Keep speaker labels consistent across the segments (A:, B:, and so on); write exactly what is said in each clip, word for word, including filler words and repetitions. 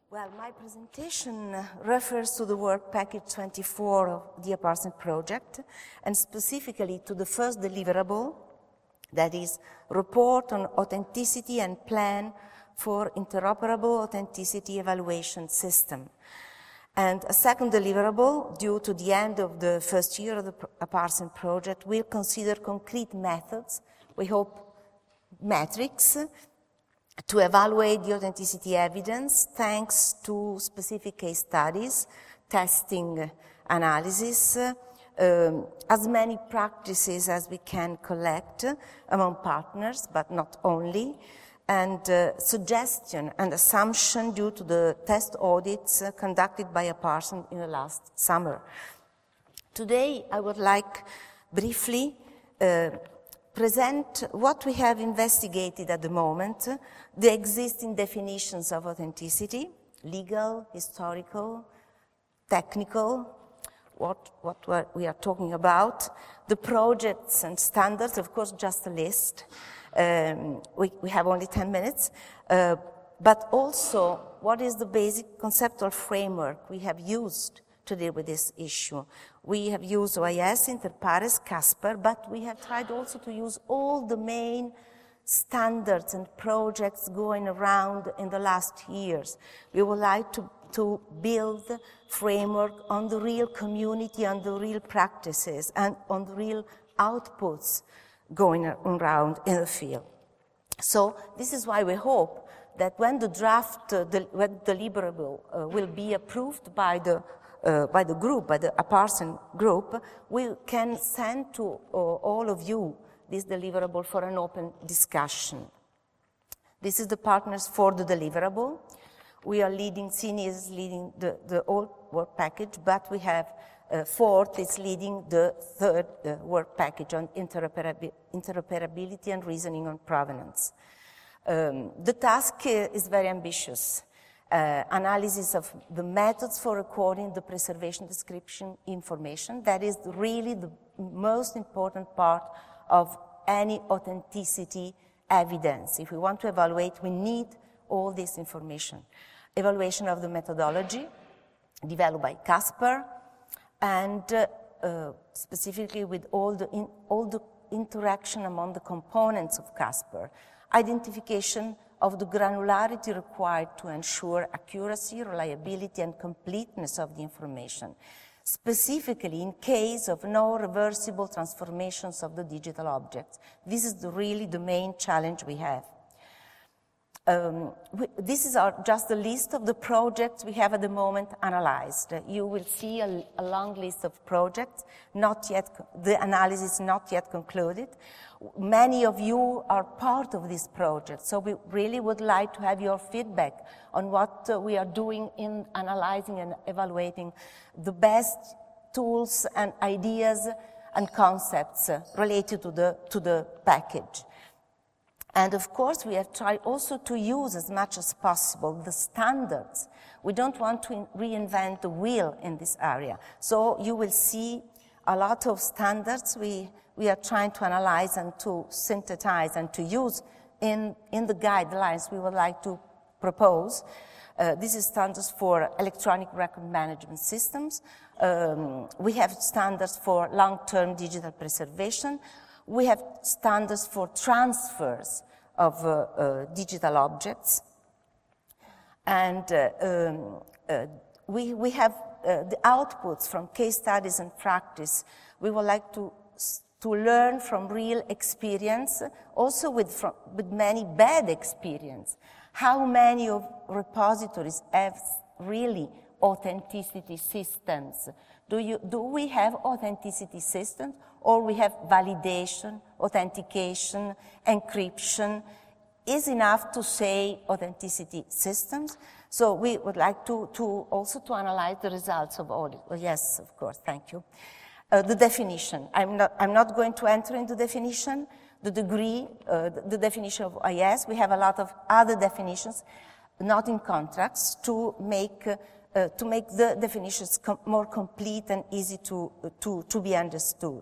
A: Well, my presentation refers to the work package twenty-four of the Aparcent project, and specifically to the first deliverable, that is, report on authenticity and plan for interoperable authenticity evaluation system. And a second deliverable, due to the end of the first year of the Aparcent project, will consider concrete methods, we hope metrics, to evaluate the authenticity evidence thanks to specific case studies, testing analysis, um, as many practices as we can collect among partners, but not only, and uh, suggestion and assumption due to the test audits uh, conducted by Aparcent in the last summer. Today, I would like briefly uh, present what we have investigated at the moment, the existing definitions of authenticity, legal, historical, technical, what, what we are talking about, the projects and standards, of course, just a list. Um, we, we have only ten minutes, uh, but also what is the basic conceptual framework we have used to deal with this issue. We have used O I S, Interpares, Casper, but we have tried also to use all the main standards and projects going around in the last years. We would like to, to build a framework on the real community, on the real practices, and on the real outputs going around in the field. So this is why we hope that when the draft, uh, the, when the deliverable uh, will be approved by the Uh, by the group, by the Aparcent group, we can send to uh, all of you this deliverable for an open discussion. This is the partners for the deliverable. We are leading, C I N I is leading the, the whole work package, but we have uh, Fort is leading the third uh, work package on interoperabi interoperability and reasoning on provenance. Um, the task uh, is very ambitious. Uh, analysis of the methods for recording the preservation description information. That is really the most important part of any authenticity evidence. If we want to evaluate, we need all this information. Evaluation of the methodology developed by Casper, and uh, uh, specifically with all the, in, all the interaction among the components of Casper. Identification of the granularity required to ensure accuracy, reliability, and completeness of the information, specifically in case of no reversible transformations of the digital objects. This is the, really the main challenge we have. Um, we, this is our, just a list of the projects we have at the moment analyzed. Uh, you will see a, a long list of projects, not yet, the analysis not yet concluded. Many of you are part of this project, so we really would like to have your feedback on what uh, we are doing in analyzing and evaluating the best tools and ideas and concepts uh, related to the, to the package. And of course, we have tried also to use as much as possible the standards. We don't want to reinvent the wheel in this area. So you will see a lot of standards we, we are trying to analyze and to synthesize and to use in, in the guidelines we would like to propose. Uh, this is standards for electronic record management systems. Um, we have standards for long-term digital preservation. We have standards for transfers of uh, uh, digital objects. And uh, um, uh, we, we have uh, the outputs from case studies and practice. We would like to, to learn from real experience, also with, from, with many bad experience. How many of repositories have really authenticity systems? Do, you, do we have authenticity systems, or we have validation, authentication, encryption? Is enough to say authenticity systems? So we would like to, to also to analyze the results of all. Well, yes, of course, thank you. Uh, the definition. I'm not, I'm not going to enter into definition. The degree, uh, the, the definition of I S. We have a lot of other definitions, not in contracts, to make uh, Uh, to make the definitions com more complete and easy to, uh, to, to be understood.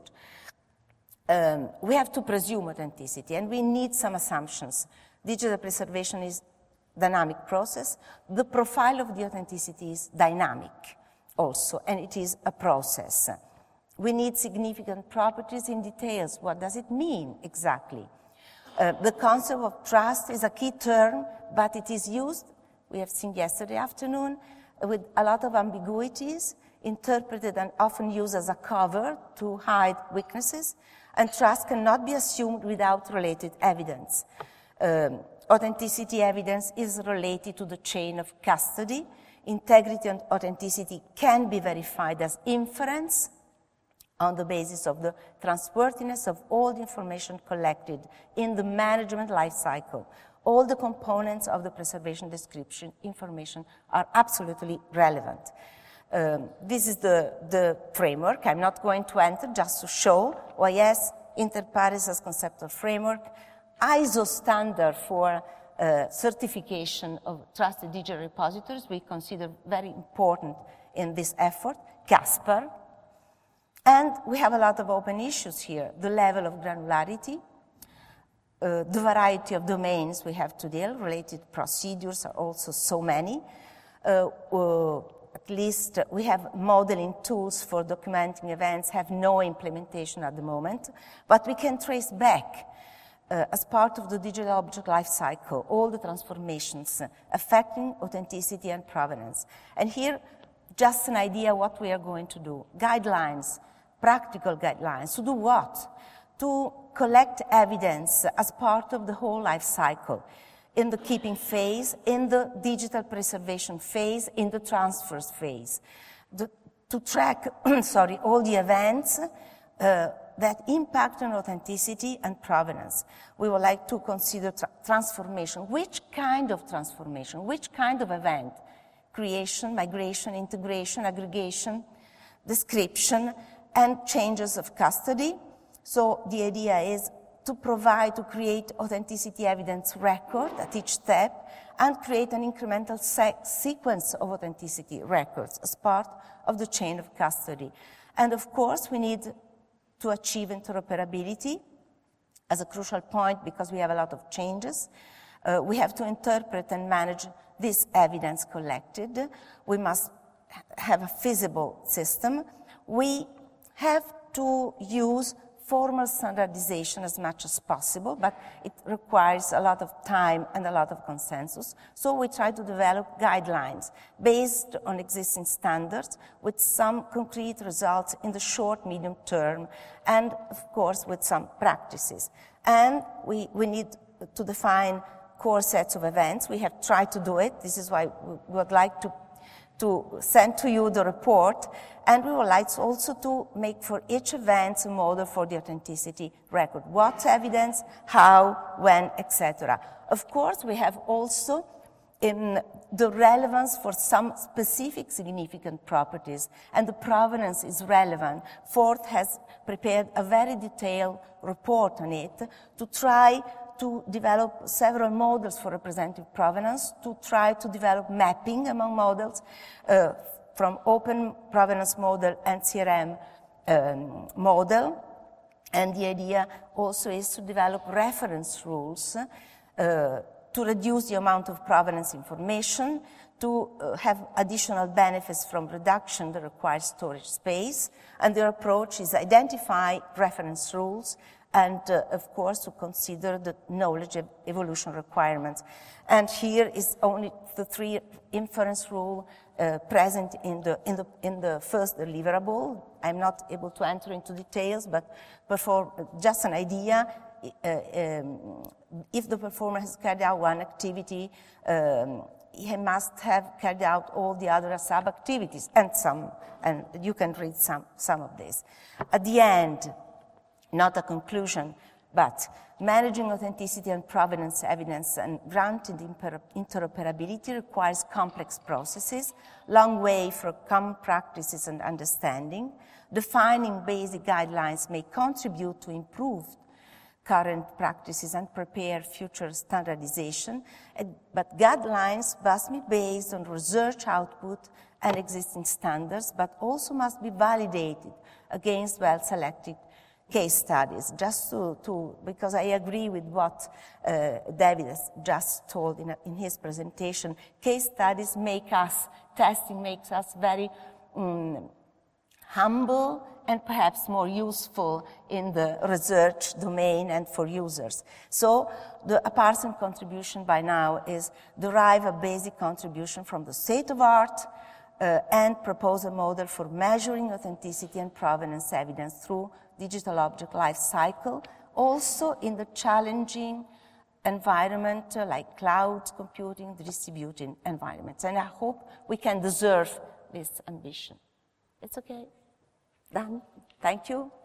A: Um, we have to presume authenticity, and we need some assumptions. Digital preservation is dynamic process. The profile of the authenticity is dynamic also, and it is a process. We need significant properties in details. What does it mean exactly? Uh, the concept of trust is a key term, but it is used, we have seen yesterday afternoon, with a lot of ambiguities, interpreted and often used as a cover to hide weaknesses, and trust cannot be assumed without related evidence. Um, authenticity evidence is related to the chain of custody. Integrity and authenticity can be verified as inference on the basis of the trustworthiness of all the information collected in the management life cycle. All the components of the preservation description information are absolutely relevant. Um, this is the, the framework. I'm not going to enter, just to show O I S, Inter Pares as conceptual framework, I S O standard for uh, certification of trusted digital repositories, we consider very important in this effort, CASPER. And we have a lot of open issues here. The level of granularity, uh, the variety of domains we have to deal, related procedures are also so many. Uh, uh, at least we have modeling tools for documenting events, have no implementation at the moment, but we can trace back uh, as part of the digital object life cycle all the transformations affecting authenticity and provenance. And here, just an idea what we are going to do. Guidelines, practical guidelines. To do what? To collect evidence as part of the whole life cycle, in the keeping phase, in the digital preservation phase, in the transfers phase. The, to track, sorry, all the events uh, that impact on authenticity and provenance. We would like to consider tra transformation. Which kind of transformation? Which kind of event? Creation, migration, integration, aggregation, description, and changes of custody. So the idea is to provide, to create authenticity evidence record at each step and create an incremental se sequence of authenticity records as part of the chain of custody. And of course, we need to achieve interoperability as a crucial point because we have a lot of changes. Uh, we have to interpret and manage this evidence collected. We must have a feasible system. We have to use formal standardization as much as possible, but it requires a lot of time and a lot of consensus. So we try to develop guidelines based on existing standards with some concrete results in the short, medium term, and of course with some practices. And we, we need to define core sets of events. We have tried to do it. This is why we would like to to send to you the report, and we would like also to make for each event a model for the authenticity record. What evidence, how, when, et cetera. Of course, we have also in the relevance for some specific significant properties, and the provenance is relevant. Forth has prepared a very detailed report on it to try to develop several models for representative provenance, to try to develop mapping among models uh, from open provenance model and C R M um, model. And the idea also is to develop reference rules uh, to reduce the amount of provenance information, to uh, have additional benefits from reduction that requires storage space. And their approach is identify reference rules and, uh, of course, to consider the knowledge evolution requirements. And here is only the three inference rule uh, present in the, in, the, in the first deliverable. I'm not able to enter into details, but perform, just an idea. Uh, um, if the performer has carried out one activity, um, he must have carried out all the other sub-activities, and some, and you can read some, some of this. At the end, not a conclusion, but managing authenticity and provenance evidence and granting interoperability requires complex processes, long way for common practices and understanding. Defining basic guidelines may contribute to improve current practices and prepare future standardization, but guidelines must be based on research output and existing standards, but also must be validated against well-selected case studies, just to, to because I agree with what uh, David has just told in, in his presentation. Case studies make us, testing makes us very um, humble and perhaps more useful in the research domain and for users. So the Aparcent contribution by now is derive a basic contribution from the state of art uh, and propose a model for measuring authenticity and provenance evidence through digital object life cycle, also in the challenging environment uh, like cloud computing, distributed environments. And I hope we can deserve this ambition. It's okay. Done. Thank you.